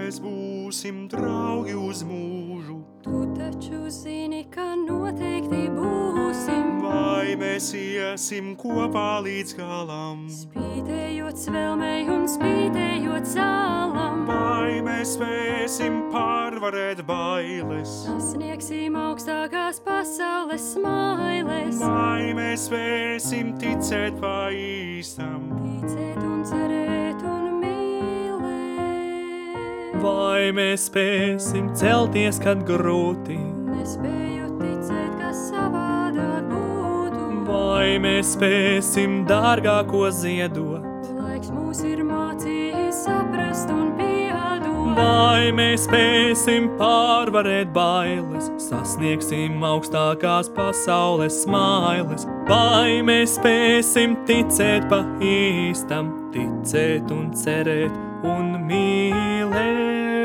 mēs būsim draugi uz mūžu. Tu taču zini, ka noteikti būsim. Vai mēs iesim kopā līdz galam? Spītējot svelmei un spītējot zālam. Vai mēs spēsim pārvarēt bailes? Sasniegsim augstākās pasaules smailes. Vai mēs spēsim ticēt pa īstam? Ticēt un cerēt un Vai mēs spēsim celties, kad grūti? Nespēju ticēt, ka savādāk būtu. Vai mēs spēsim dārgāko ziedot? Laiks mūs ir mācījis saprast un piedot. Vai mēs spēsim pārvarēt bailes? Sasniegsim augstākās pasaules smailes. Vai mēs spēsim ticēt pa īstam? Ticēt un cerēt un mīlēt.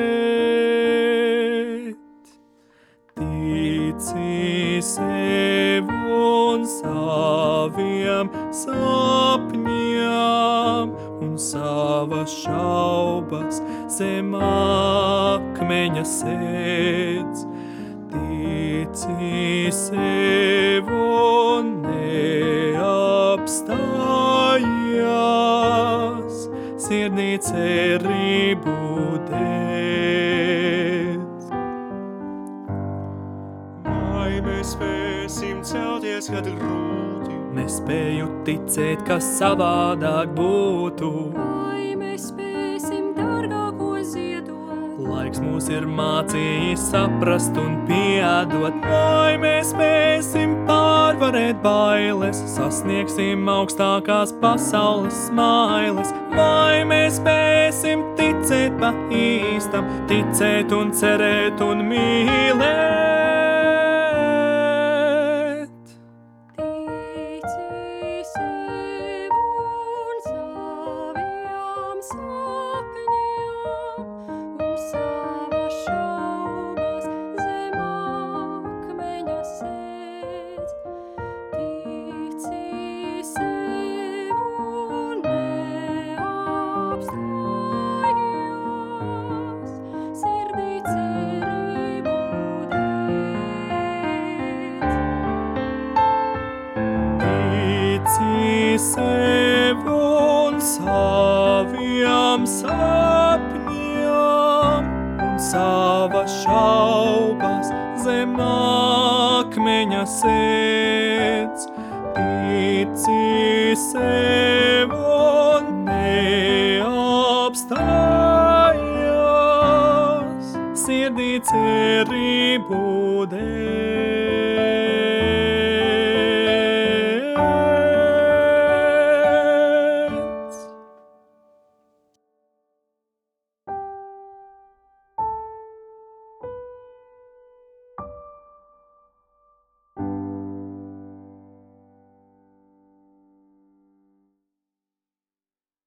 Tici sev un saviem sapņiem un savas šaubas zem akmeņa sēdz. Tici sev un neapstājies, sirdī cerību dēļ. Vai mēs spēsim celties, kad grūti? Nespēju ticēt, ka savādāk būtu. Vai mēs spēsim dārgāko ziedot? Laiks mūs ir mācījis saprast un piedot. Vai mēs spēsim pārvarēt bailes? Sasniegsim augstākās pasaules smailes. Vai mēs spēsim ticēt pa īstam? Ticēt un cerēt un mīlēt. Tici sev un saviem sapņiem un savas šaubas zem akmeņa sēdz. Tici sev un neapstājies, sirdī cerību Tici sev un saviem sapņiem un savas šaubas zem akmeņa sēdz. Tici sev un neapstājies, sirdī cerību dēļ.